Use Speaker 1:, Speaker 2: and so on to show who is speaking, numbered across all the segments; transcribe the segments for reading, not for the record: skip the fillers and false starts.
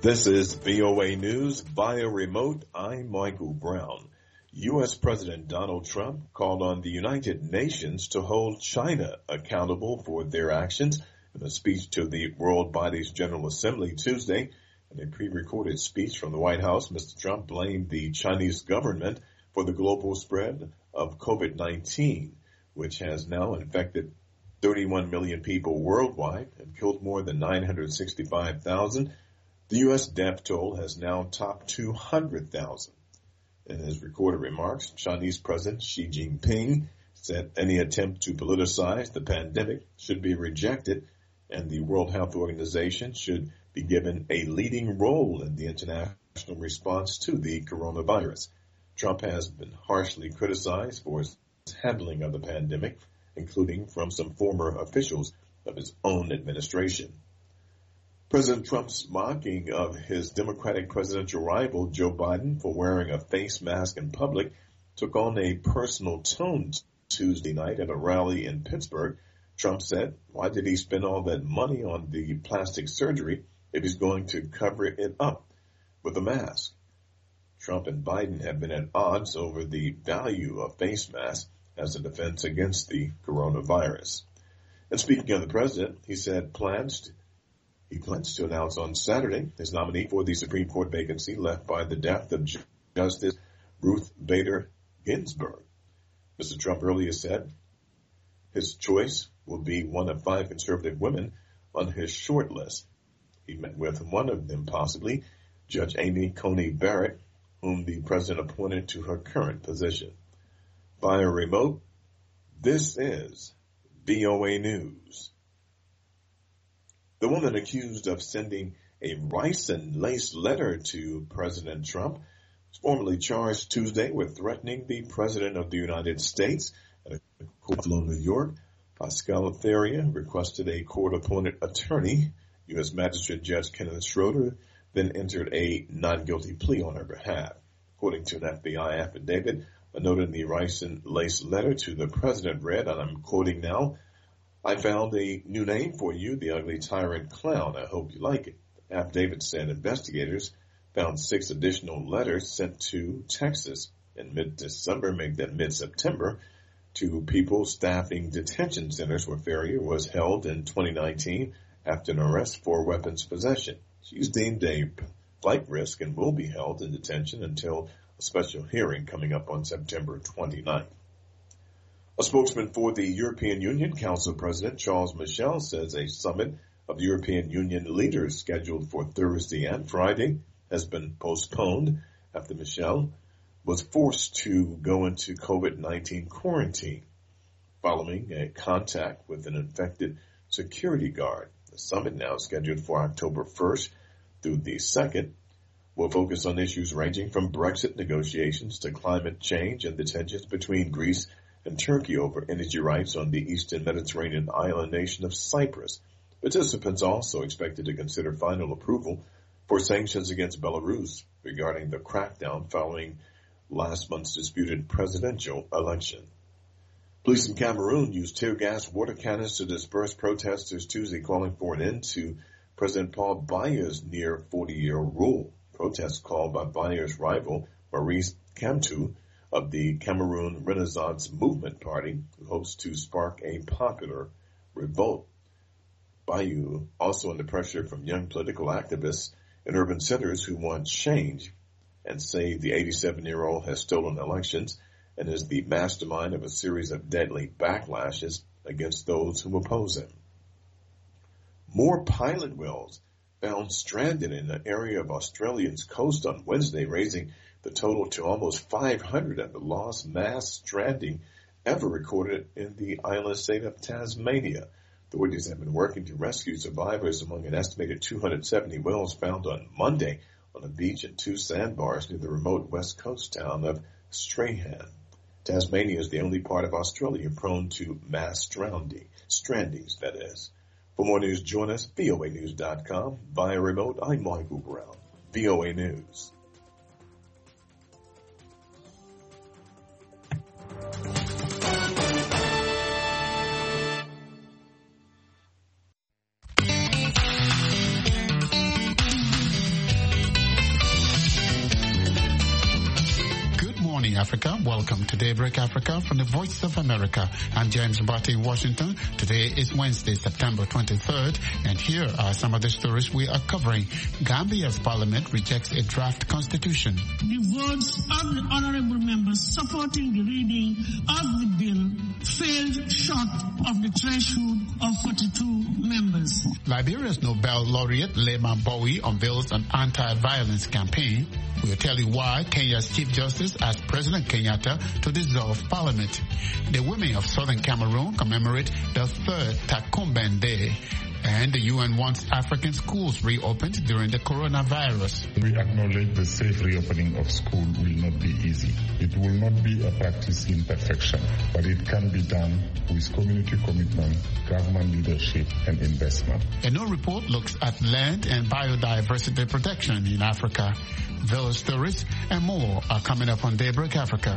Speaker 1: This is VOA News via remote. I'm Michael Brown. U.S. President Donald Trump called on the United Nations to hold China accountable for their actions in a speech to the World Body's General Assembly Tuesday. In a pre-recorded speech from the White House, Mr. Trump blamed the Chinese government for the global spread of COVID-19, which has now infected 31 million people worldwide and killed more than 965,000. The U.S. death toll has now topped 200,000. In his recorded remarks, Chinese President Xi Jinping said any attempt to politicize the pandemic should be rejected, and the World Health Organization should be given a leading role in the international response to the coronavirus. Trump has been harshly criticized for his handling of the pandemic, including from some former officials of his own administration. President Trump's mocking of his Democratic presidential rival, Joe Biden, for wearing a face mask in public took on a personal tone Tuesday night at a rally in Pittsburgh. Trump said, why did he spend all that money on the plastic surgery if he's going to cover it up with a mask? Trump and Biden have been at odds over the value of face masks as a defense against the coronavirus. And speaking of the president, he said he plans to announce on Saturday his nominee for the Supreme Court vacancy left by the death of Justice Ruth Bader Ginsburg. Mr. Trump earlier said his choice will be one of 5 conservative women on his short list. He met with one of them, possibly Judge Amy Coney Barrett, whom the president appointed to her current position. Via remote, this is VOA News. The woman accused of sending a ricin-laced letter to President Trump was formally charged Tuesday with threatening the President of the United States. At a court in New York, Pascal Theria requested a court-appointed attorney. U.S. Magistrate Judge Kenneth Schroeder then entered a not-guilty plea on her behalf. According to an FBI affidavit, a note in the ricin-laced letter to the President read, and I'm quoting now, I found a new name for you, the ugly tyrant clown. I hope you like it. The affidavit said investigators found 6 additional letters sent to Texas in mid-December, make that mid-September, to people staffing detention centers where Ferrier was held in 2019 after an arrest for weapons possession. She's deemed a flight risk and will be held in detention until a special hearing coming up on September 29th. A spokesman for the European Union Council President Charles Michel says a summit of European Union leaders scheduled for Thursday and Friday has been postponed after Michel was forced to go into COVID-19 quarantine following a contact with an infected security guard. The summit, now scheduled for October 1st through the 2nd, will focus on issues ranging from Brexit negotiations to climate change and the tensions between Greece and Turkey over energy rights on the eastern Mediterranean island nation of Cyprus. Participants also expected to consider final approval for sanctions against Belarus regarding the crackdown following last month's disputed presidential election. Police in Cameroon used tear gas water cannons to disperse protesters Tuesday calling for an end to President Paul Biya's near 40-year rule. Protests called by Biya's rival Maurice Kamto of the Cameroon Renaissance Movement Party, who hopes to spark a popular revolt. Bayu also under pressure from young political activists in urban centers who want change and say the 87-year-old has stolen elections and is the mastermind of a series of deadly backlashes against those who oppose him. More pilot whales found stranded in an area of Australia's coast on Wednesday, raising the total to almost 500 at the last mass stranding ever recorded in the island state of Tasmania. Authorities have been working to rescue survivors among an estimated 270 whales found on Monday on a beach and 2 sandbars near the remote west coast town of Strahan. Tasmania is the only part of Australia prone to mass strandings, that is. For more news, join us, voanews.com. Via remote, I'm Michael Brown, VOA News.
Speaker 2: morning, Africa. Welcome to Daybreak Africa from the Voice of America. I'm James Mbati in Washington. Today is Wednesday, September 23rd, and here are some of the stories we are covering. Gambia's parliament rejects a draft constitution.
Speaker 3: The votes of the honorable members supporting the reading of the bill failed short of the threshold of 42 members.
Speaker 2: Liberia's Nobel laureate Lema Bowie unveils an anti-violence campaign. We'll tell you why Kenya's Chief Justice asked President Kenyatta to dissolve Parliament. The women of southern Cameroon commemorate the third Takumben Day. And the UN wants African schools reopened during the coronavirus.
Speaker 4: We acknowledge the safe reopening of school will not be easy. It will not be a practice in perfection, but it can be done with community commitment, government leadership, and investment.
Speaker 2: A new report looks at land and biodiversity protection in Africa. Those stories and more are coming up on Daybreak Africa.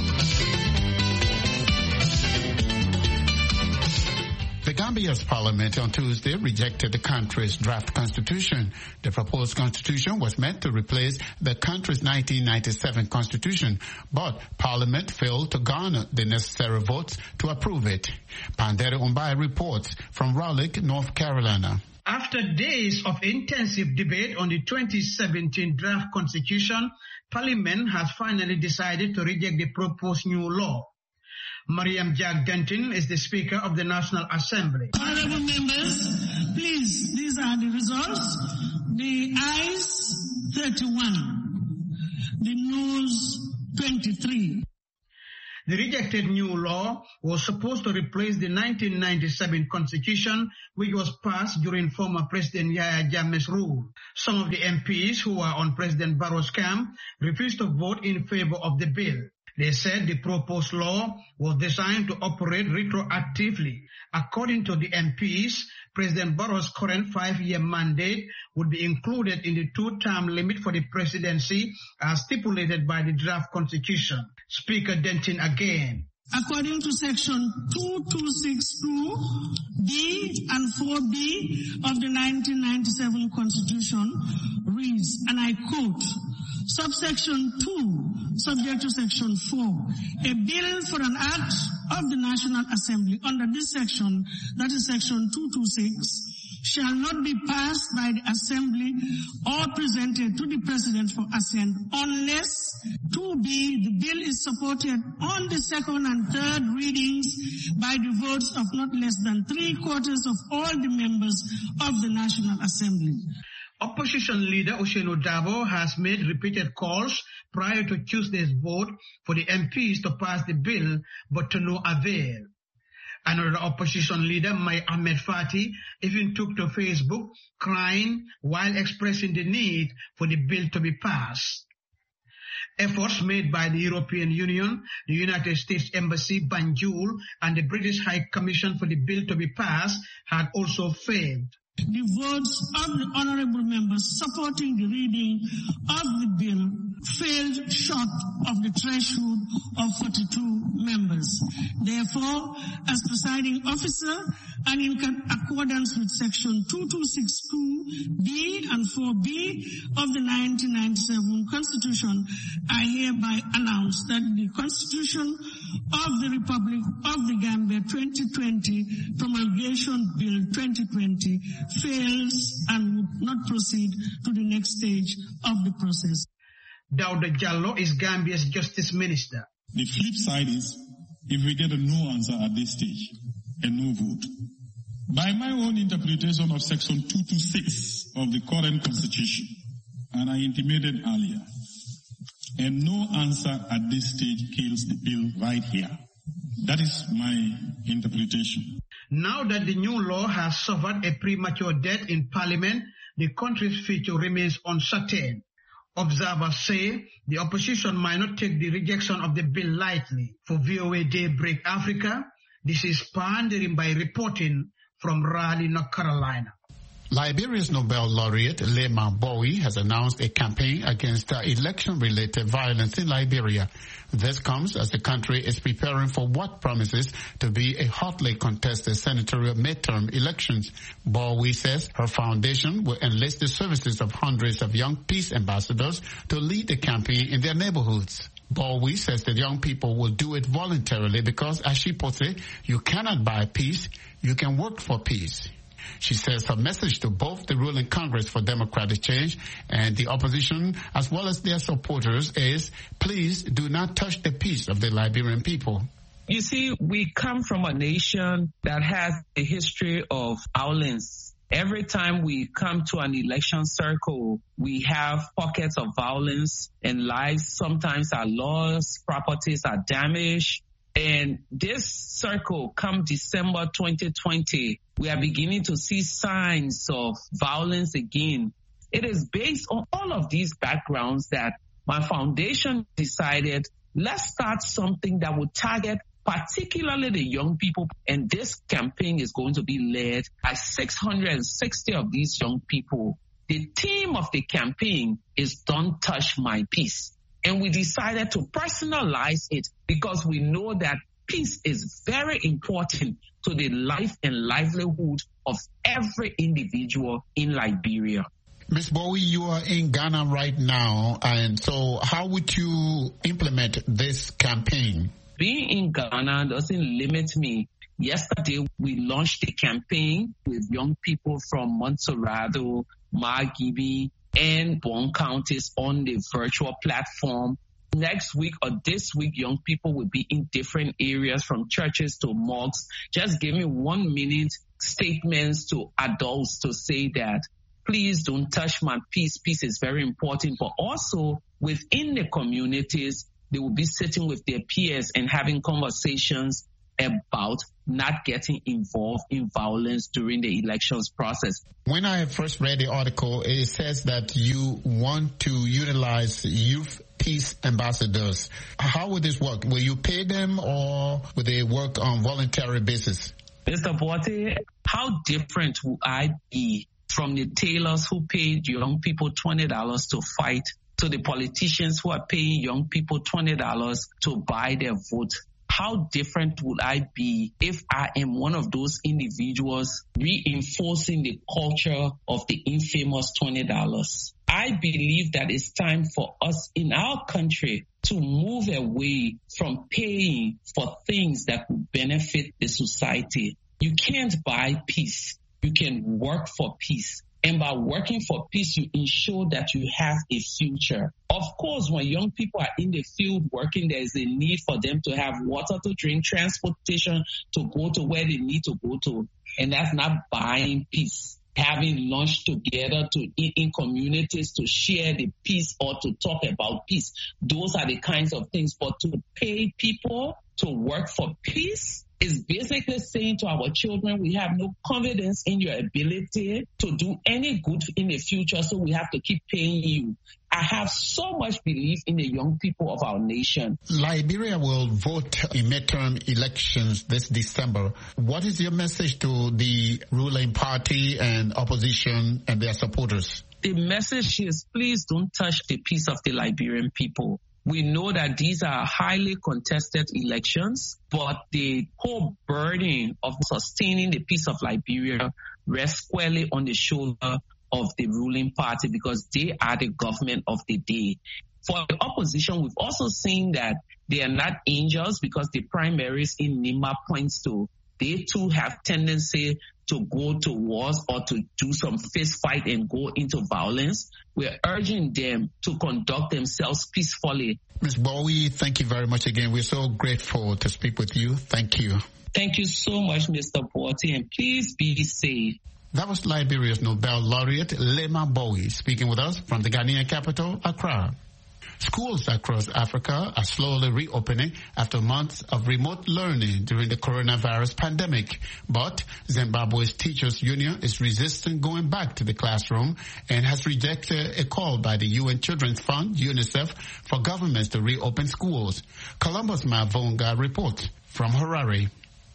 Speaker 2: The Gambia's parliament on Tuesday rejected the country's draft constitution. The proposed constitution was meant to replace the country's 1997 constitution, but parliament failed to garner the necessary votes to approve it. Pandere Umbai reports from Raleigh, North Carolina.
Speaker 5: After days of intensive debate on the 2017 draft constitution, Parliament has finally decided to reject the proposed new law. Mariam Jack Denton is the Speaker of the National Assembly.
Speaker 3: Honorable members, please, these are the results. The ayes, 31. The noes, 23.
Speaker 5: The rejected new law was supposed to replace the 1997 constitution, which was passed during former President Yahya Jammeh's rule. Some of the MPs who were on President Barrow's camp refused to vote in favor of the bill. They said the proposed law was designed to operate retroactively. According to the MPs, President Barrow's current 5-year mandate would be included in the 2-term limit for the presidency as stipulated by the draft constitution. Speaker Denton again.
Speaker 3: According to section 2262B and 4B of the 1997 Constitution reads, and I quote, subsection 2, subject to section 4, a bill for an act of the National Assembly under this section, that is section 226, shall not be passed by the Assembly or presented to the President for assent unless 2B, the bill is supported on the second and third readings by the votes of not less than 3/4 of all the members of the National Assembly.
Speaker 5: Opposition leader Osheno Dabo has made repeated calls prior to Tuesday's vote for the MPs to pass the bill, but to no avail. Another opposition leader, Mai Ahmed Fati, even took to Facebook crying while expressing the need for the bill to be passed. Efforts made by the European Union, the United States Embassy, Banjul, and the British High Commission for the bill to be passed had also failed.
Speaker 3: The votes of the honorable members supporting the reading of the bill failed short of the threshold of 42 members. Therefore, as presiding officer and in accordance with section 2262B and 4B of the 1997 Constitution, I hereby announce that the Constitution of the Republic of the Gambia 2020 Promulgation Bill 2020 fails and would not proceed to the next stage of the process.
Speaker 5: Dauda Jallo is Gambia's Justice Minister.
Speaker 6: The flip side is, if we get a no answer at this stage, a no vote. By my own interpretation of section 226 of the current constitution, and I intimated earlier, a no answer at this stage kills the bill right here. That is my interpretation.
Speaker 5: Now that the new law has suffered a premature death in Parliament, the country's future remains uncertain. Observers say the opposition might not take the rejection of the bill lightly. For VOA Daybreak Africa, this is Pandering by reporting from Raleigh, North Carolina.
Speaker 2: Liberia's Nobel laureate Lema Bowie has announced a campaign against election-related violence in Liberia. This comes as the country is preparing for what promises to be a hotly contested senatorial midterm elections. Bowie says her foundation will enlist the services of hundreds of young peace ambassadors to lead the campaign in their neighborhoods. Bowie says that young people will do it voluntarily because, as she puts it, you cannot buy peace, you can work for peace. She says her message to both the ruling Congress for Democratic Change and the opposition, as well as their supporters, is please do not touch the peace of the Liberian people.
Speaker 7: You see, we come from a nation that has a history of violence. Every time we come to an election circle, we have pockets of violence and lives. Sometimes are lost, properties are damaged. And this circle, come December 2020, we are beginning to see signs of violence again. It is based on all of these backgrounds that my foundation decided, let's start something that would target particularly the young people. And this campaign is going to be led by 660 of these young people. The theme of the campaign is Don't Touch My Peace. And we decided to personalize it because we know that peace is very important to the life and livelihood of every individual in Liberia.
Speaker 2: Ms. Bowie, you are in Ghana right now, and so how would you implement this campaign?
Speaker 7: Being in Ghana doesn't limit me. Yesterday, we launched a campaign with young people from Montserrado, Margibi, and Bon counties on the virtual platform. Next week or this week, young people will be in different areas from churches to mosques. Just give me 1 minute statements to adults to say that, please don't touch my peace. Peace is very important. But also within the communities, they will be sitting with their peers and having conversations about not getting involved in violence during the elections process.
Speaker 2: When I first read the article, it says that you want to utilize youth peace ambassadors. How would this work? Will you pay them or will they work on voluntary basis?
Speaker 7: Mr. Boate, how different will I be from the tailors who paid young people $20 to fight to the politicians who are paying young people $20 to buy their vote? How different would I be if I am one of those individuals reinforcing the culture of the infamous $20? I believe that it's time for us in our country to move away from paying for things that will benefit the society. You can't buy peace. You can work for peace. And by working for peace, you ensure that you have a future. Of course, when young people are in the field working, there is a need for them to have water to drink, transportation to go to where they need to go to. And that's not buying peace. Having lunch together to eat in communities to share the peace or to talk about peace. Those are the kinds of things. But to pay people to work for peace is basically saying to our children, we have no confidence in your ability to do any good in the future, so we have to keep paying you. I have so much belief in the young people of our nation.
Speaker 2: Liberia will vote in midterm elections this December. What is your message to the ruling party and opposition and their supporters?
Speaker 7: The message is, please don't touch the peace of the Liberian people. We know that these are highly contested elections, but the whole burden of sustaining the peace of Liberia rests squarely on the shoulder of the ruling party because they are the government of the day. For the opposition, we've also seen that they are not angels because the primaries in Nima points to they too have tendency to go to wars or to do some fist fight and go into violence. We're urging them to conduct themselves peacefully.
Speaker 2: Ms. Bowie, thank you very much again. We're so grateful to speak with you. Thank you.
Speaker 7: Thank you so much, Mr. Boate, and please be safe.
Speaker 2: That was Liberia's Nobel laureate, Lema Bowie, speaking with us from the Ghanaian capital, Accra. Schools across Africa are slowly reopening after months of remote learning during the coronavirus pandemic. But Zimbabwe's Teachers Union is resisting going back to the classroom and has rejected a call by the UN Children's Fund, UNICEF, for governments to reopen schools. Columbus Mavonga reports from Harare.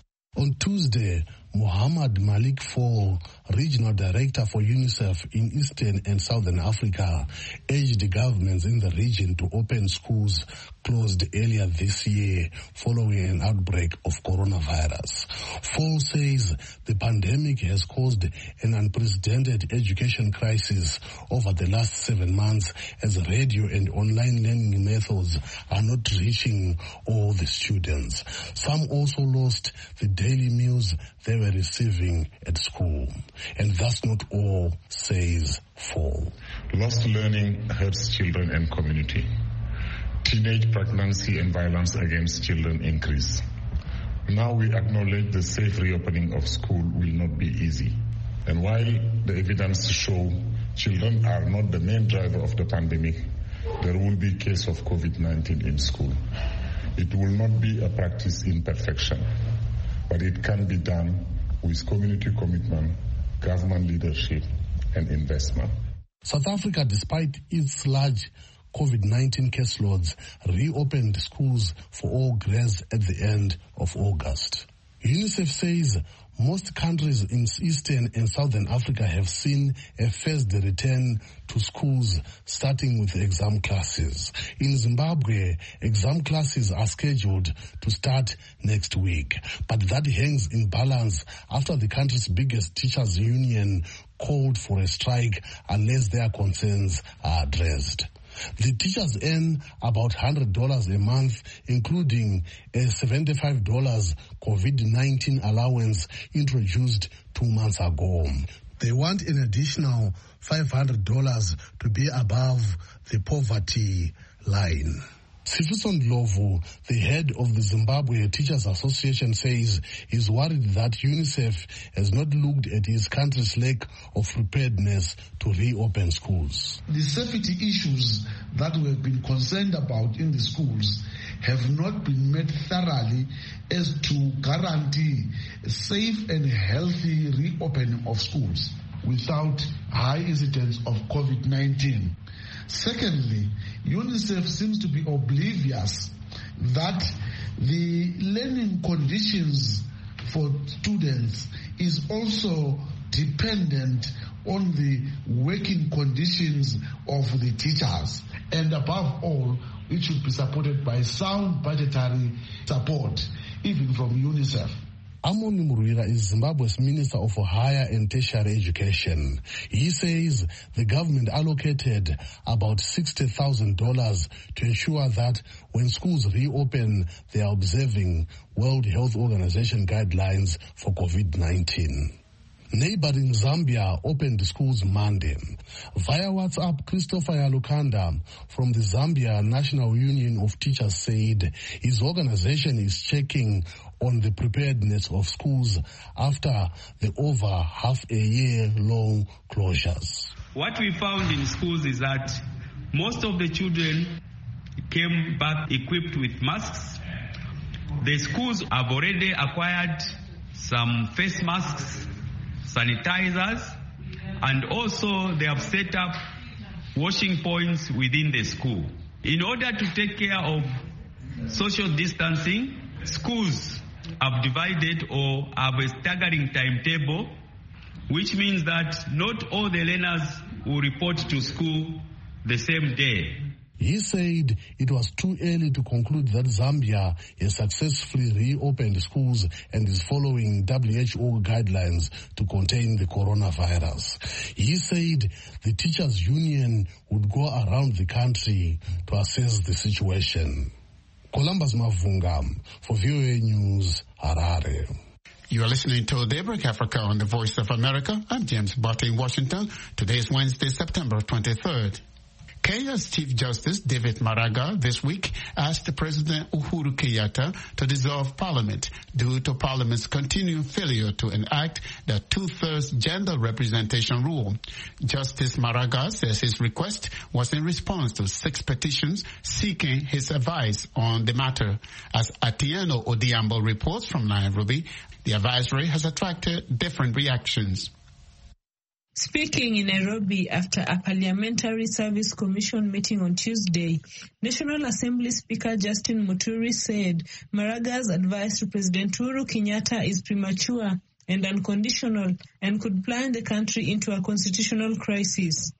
Speaker 8: On Tuesday, Muhammad Malik Fall, Regional Director for UNICEF in Eastern and Southern Africa, urged the governments in the region to open schools closed earlier this year following an outbreak of coronavirus. Fall says the pandemic has caused an unprecedented education crisis over the last 7 months as radio and online learning methods are not reaching all the students. Some also lost the daily meals they were receiving at school. And that's not all, says Fall.
Speaker 4: Lost learning hurts children and community. Teenage pregnancy and violence against children increase. Now we acknowledge the safe reopening of school will not be easy. And while the evidence show children are not the main driver of the pandemic, there will be case of COVID-19 in school. It will not be a practice in perfection, but it can be done with community commitment, government leadership, and investment.
Speaker 8: South Africa, despite its large COVID-19 caseloads, reopened schools for all grades at the end of August. UNICEF says most countries in Eastern and Southern Africa have seen a phased return to schools starting with exam classes. In Zimbabwe, exam classes are scheduled to start next week, but that hangs in balance after the country's biggest teachers' union called for a strike unless their concerns are addressed. The teachers earn about $100 a month, including a $75 COVID-19 allowance introduced 2 months ago. They want an additional $500 to be above the poverty line. Sifiso Ndlovu, the head of the Zimbabwe Teachers Association, says he's worried that UNICEF has not looked at his country's lack of preparedness to reopen schools.
Speaker 9: The safety issues that we have been concerned about in the schools have not been met thoroughly as to guarantee a safe and healthy reopening of schools without high incidence of COVID-19. Secondly, UNICEF seems to be oblivious that the learning conditions for students is also dependent on the working conditions of the teachers. And above all, it should be supported by sound budgetary support, even from UNICEF.
Speaker 8: Amoni Muruira is Zimbabwe's Minister of Higher and Tertiary Education. He says the government allocated about $60,000 to ensure that when schools reopen, they are observing World Health Organization guidelines for COVID-19. Neighboring Zambia opened schools Monday. Via WhatsApp, Christopher Yalukanda from the Zambia National Union of Teachers said his organization is checking on the preparedness of schools after the over half-a-year-long closures.
Speaker 10: What we found in schools is that most of the children came back equipped with masks. The schools have already acquired some face masks, sanitizers, and also they have set up washing points within the school. In order to take care of social distancing, schools have divided or have a staggering timetable, which means that not all the learners will report to school the same day.
Speaker 8: He said it was too early to conclude that Zambia has successfully reopened schools and is following WHO guidelines to contain the coronavirus. He said the teachers' union would go around the country to assess the situation. Columbus Mavunga for VOA News, Harare.
Speaker 2: You are listening to Daybreak Africa on the Voice of America. I'm James Butte in Washington. Today is Wednesday, September 23rd. Kenya's Chief Justice David Maraga this week asked President Uhuru Kenyatta to dissolve Parliament due to Parliament's continuing failure to enact the 2/3 gender representation rule. Justice Maraga says his request was in response to 6 petitions seeking his advice on the matter. As Atieno Odiambo reports from Nairobi, the advisory has attracted different reactions.
Speaker 11: Speaking in Nairobi after a Parliamentary Service Commission meeting on Tuesday, National Assembly Speaker Justin Muturi said Maraga's advice to President Uhuru Kenyatta is premature and unconditional and could plunge the country into a constitutional crisis.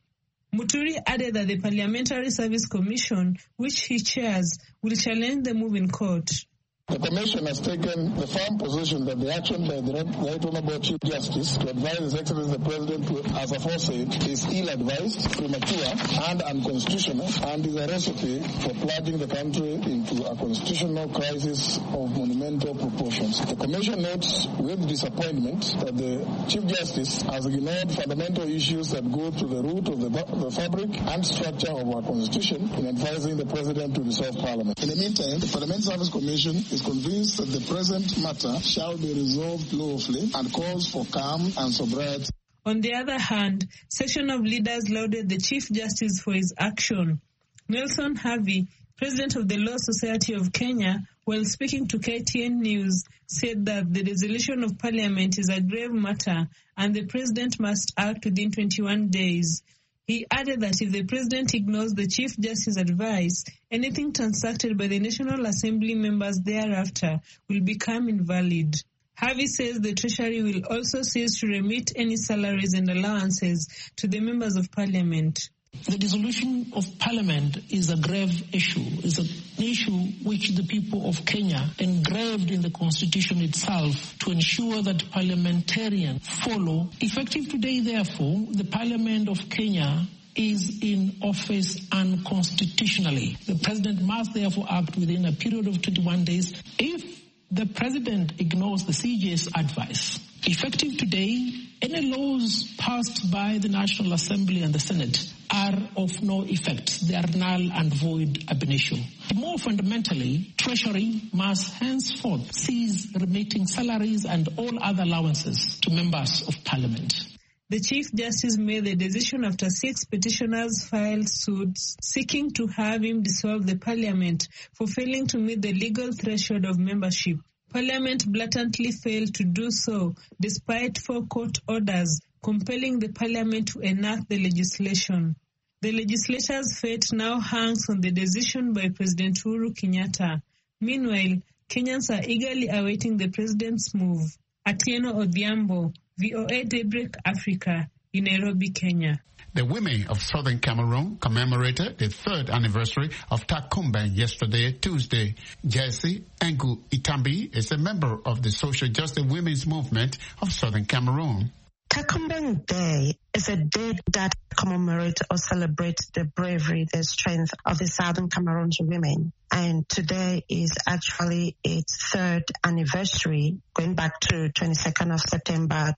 Speaker 11: Muturi added that the Parliamentary Service Commission, which he chairs, will challenge the move in court.
Speaker 12: The Commission has taken the firm position that the action by the Right Honourable Chief Justice to advise His Excellency the President as aforesaid is ill-advised, premature and unconstitutional, and is a recipe for plunging the country into a constitutional crisis of monumental proportions. The Commission notes with disappointment that the Chief Justice has ignored fundamental issues that go to the root of the fabric and structure of our Constitution in advising the President to dissolve Parliament. In the meantime, the Parliamentary Service Commission is convinced that the present matter shall be resolved lawfully and calls for calm and sobriety.
Speaker 11: On the other hand, section of leaders lauded the Chief Justice for his action. Nelson Harvey, president of the Law Society of Kenya, while speaking to KTN News, said that the dissolution of Parliament is a grave matter and the president must act within 21 days. He added that if the president ignores the Chief Justice's advice, anything transacted by the National Assembly members thereafter will become invalid. Harvey says the Treasury will also cease to remit any salaries and allowances to the members of Parliament.
Speaker 13: The dissolution of Parliament is a grave issue. It's an issue which the people of Kenya engraved in the Constitution itself to ensure that parliamentarians follow. Effective today, therefore, the Parliament of Kenya is in office unconstitutionally. The President must therefore act within a period of 21 days. If the President ignores the CJ's advice, effective today, any laws passed by the National Assembly and the Senate are of no effect. They are null and void ab initio. More fundamentally, Treasury must henceforth cease remitting salaries and all other allowances to members of Parliament.
Speaker 11: The Chief Justice made the decision after 6 petitioners filed suits seeking to have him dissolve the Parliament for failing to meet the legal threshold of membership. Parliament blatantly failed to do so despite 4 court orders compelling the Parliament to enact the legislation. The legislator's fate now hangs on the decision by President Uhuru Kenyatta. Meanwhile, Kenyans are eagerly awaiting the president's move. Atieno Odhiambo, VOA Daybreak Africa, in Nairobi, Kenya.
Speaker 2: The women of southern Cameroon commemorated the 3rd anniversary of Takumba yesterday, Tuesday. Jessie Engu Itambi is a member of the social justice women's movement of southern Cameroon.
Speaker 14: Takumba Day is a day that commemorates or celebrates the bravery, the strength of the southern Cameroon's women. And today is actually its 3rd anniversary, going back to 22nd of September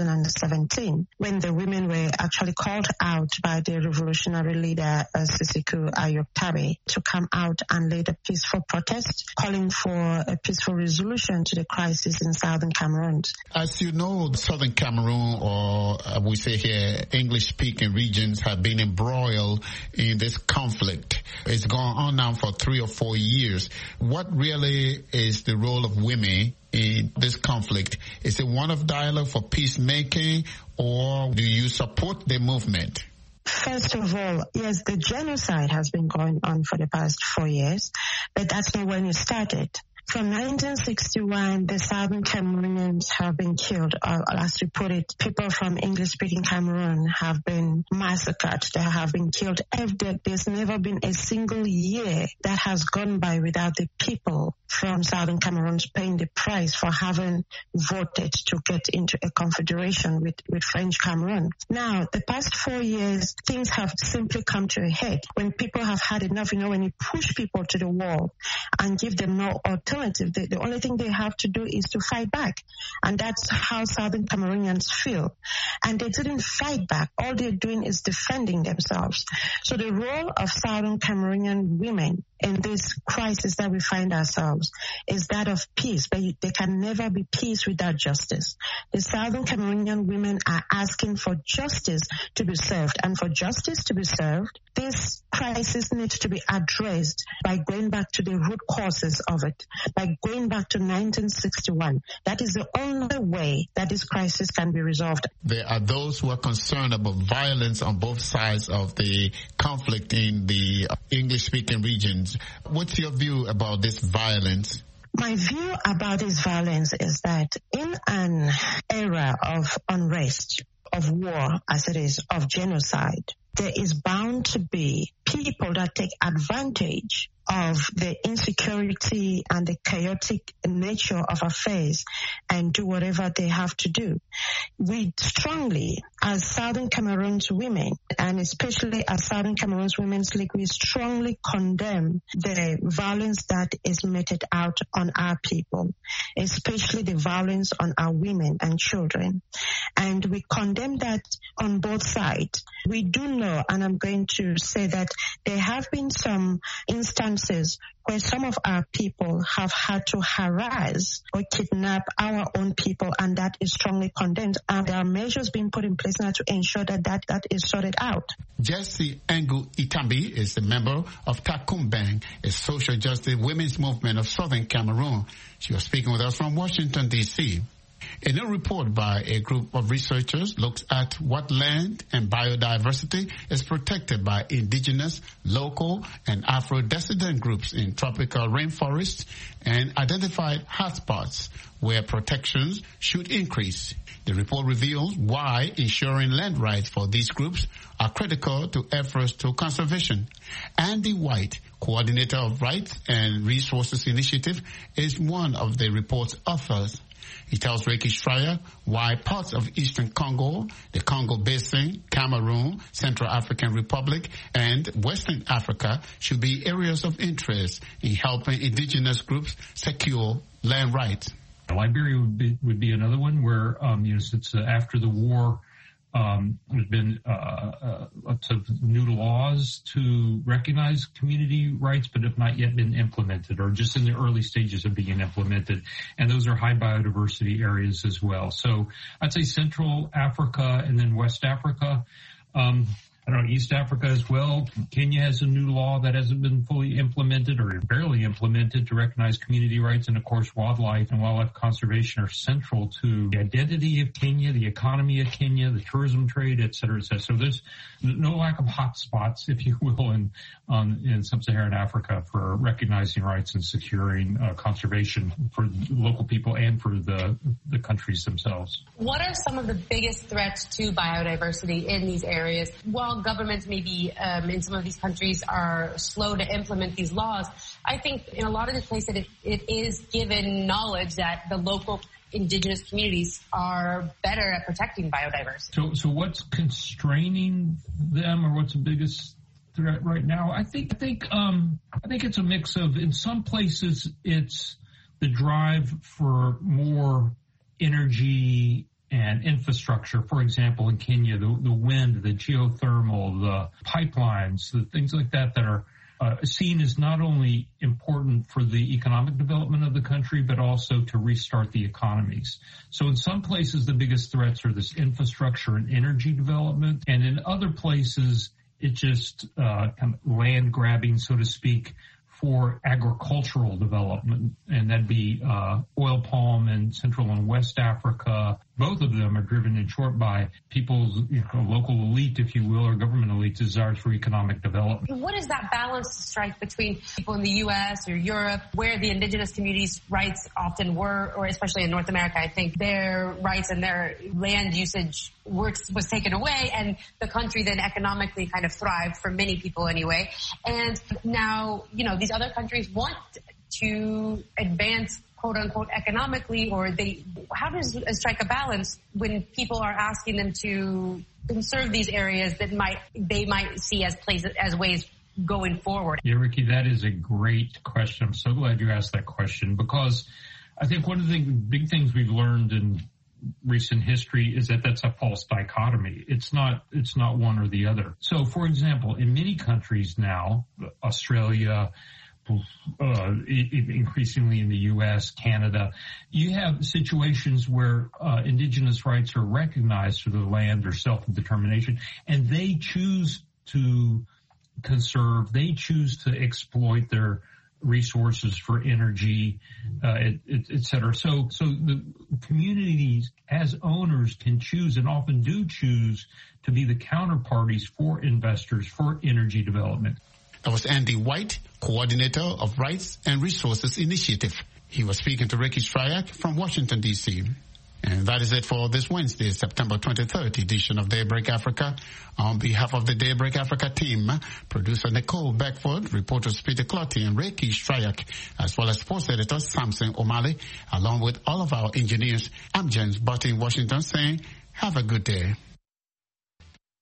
Speaker 14: 2017, when the women were actually called out by the revolutionary leader Sisiku Ayok Tabe to come out and lead a peaceful protest, calling for a peaceful resolution to the crisis in southern Cameroon.
Speaker 2: As you know, southern Cameroon, or we say here, English-speaking regions have been embroiled in this conflict. It's gone on now for 3 or 4 years. What really is the role of women in this conflict? Is it one of dialogue for peacemaking, or do you support the movement?
Speaker 14: First of all, yes, the genocide has been going on for the past 4 years, but that's not when it started. From 1961, the southern Cameroonians have been killed, or as we put it, people from English-speaking Cameroon have been massacred. They have been killed. There's never been a single year that has gone by without the people from southern Cameroon paying the price for having voted to get into a confederation with French Cameroon. Now, the past 4 years, things have simply come to a head. When people have had enough, when you push people to the wall and give them no alternative, the only thing they have to do is to fight back. And that's how southern Cameroonians feel. And they didn't fight back. All they're doing is defending themselves. So the role of southern Cameroonian women in this crisis that we find ourselves is that of peace, but there can never be peace without justice. The southern Cameroonian women are asking for justice to be served, and for justice to be served, this crisis needs to be addressed by going back to the root causes of it, by going back to 1961. That is the only way that this crisis can be resolved.
Speaker 2: There are those who are concerned about violence on both sides of the conflict in the English-speaking regions. What's your view about this violence?
Speaker 14: My view about this violence is that in an era of unrest, of war, as it is, of genocide, there is bound to be people that take advantage of the insecurity and the chaotic nature of affairs and do whatever they have to do. We strongly, as Southern Cameroon's women, and especially as Southern Cameroon's Women's League, we strongly condemn the violence that is meted out on our people, especially the violence on our women and children. And we condemn that on both sides. We do know, and I'm going to say that there have been some instances where some of our people have had to harass or kidnap our own people, and that is strongly condemned. And there are measures being put in place now to ensure that is sorted out.
Speaker 2: Jessie Engu Itambi is a member of Takumbang, a social justice women's movement of Southern Cameroon. She was speaking with us from Washington, D.C. A new report by a group of researchers looks at what land and biodiversity is protected by indigenous, local, and Afro-descendant groups in tropical rainforests and identified hotspots where protections should increase. The report reveals why ensuring land rights for these groups are critical to efforts to conservation. Andy White, coordinator of Rights and Resources Initiative, is one of the report's authors. He tells Ricky Schreier why parts of Eastern Congo, the Congo Basin, Cameroon, Central African Republic, and Western Africa should be areas of interest in helping indigenous groups secure land rights.
Speaker 15: Liberia would be another one where, since after the war, there's been lots of new laws to recognize community rights, but have not yet been implemented or just in the early stages of being implemented. And those are high biodiversity areas as well. So I'd say Central Africa and then West Africa. East Africa as well. Kenya has a new law that hasn't been fully implemented or barely implemented to recognize community rights. And of course, wildlife and wildlife conservation are central to the identity of Kenya, the economy of Kenya, the tourism trade, et cetera, et cetera. So there's no lack of hot spots, if you will, in sub-Saharan Africa for recognizing rights and securing conservation for local people and for the countries themselves.
Speaker 16: What are some of the biggest threats to biodiversity in these areas? While governments maybe in some of these countries are slow to implement these laws, I think in a lot of the places it is given knowledge that the local indigenous communities are better at protecting biodiversity.
Speaker 15: So what's constraining them, or what's the biggest threat right now? I think it's a mix of, in some places it's the drive for more energy and infrastructure. For example, in Kenya, the wind, the geothermal, the pipelines, the things like that are seen as not only important for the economic development of the country, but also to restart the economies. So in some places, the biggest threats are this infrastructure and energy development. And in other places, it's just kind of land grabbing, so to speak, for agricultural development. And that'd be oil palm in Central and West Africa. Both of them are driven in short by people's local elite, if you will, or government elite desires for economic development.
Speaker 16: What is that balance to strike between people in the U.S. or Europe, where the indigenous communities' rights often were, or especially in North America, I think their rights and their land usage was taken away, and the country then economically kind of thrived for many people anyway. And now, these other countries want to advance, quote unquote, economically, or how does it strike a balance when people are asking them to conserve these areas that they might see as places, as ways going forward?
Speaker 15: Yeah, Ricky, that is a great question. I'm so glad you asked that question, because I think one of the big things we've learned in recent history is that that's a false dichotomy. It's not one or the other. So, for example, in many countries now, Australia, increasingly in the U.S., Canada, you have situations where indigenous rights are recognized for the land or self-determination, and they choose to conserve, they choose to exploit their resources for energy, et cetera. So the communities as owners can choose, and often do choose, to be the counterparties for investors for energy development.
Speaker 2: That was Andy White, coordinator of Rights and Resources Initiative. He was speaking to Ricky Schreier from Washington, D.C. And that is it for this Wednesday, September 23rd edition of Daybreak Africa. On behalf of the Daybreak Africa team, producer Nicole Beckford, reporters Peter Clotty and Reiki Strayak, as well as sports editor Samson O'Malley, along with all of our engineers, I'm James Butt in Washington saying, have a good day.